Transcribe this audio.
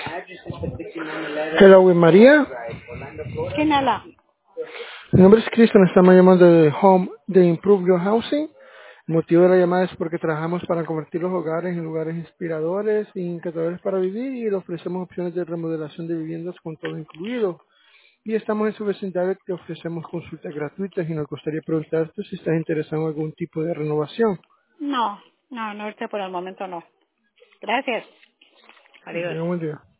Hello, María. ¿Quién habla? Mi nombre es Cristian, estamos llamando de Home de Improve Your Housing. El motivo de la llamada es porque trabajamos para convertir los hogares en lugares inspiradores y encantadores para vivir y le ofrecemos opciones de remodelación de viviendas con todo incluido. Y estamos en su vecindario que ofrecemos consultas gratuitas y nos gustaría preguntarte si estás interesado en algún tipo de renovación. No, ahorita por el momento no. Gracias. Adiós. Tenga un buen día.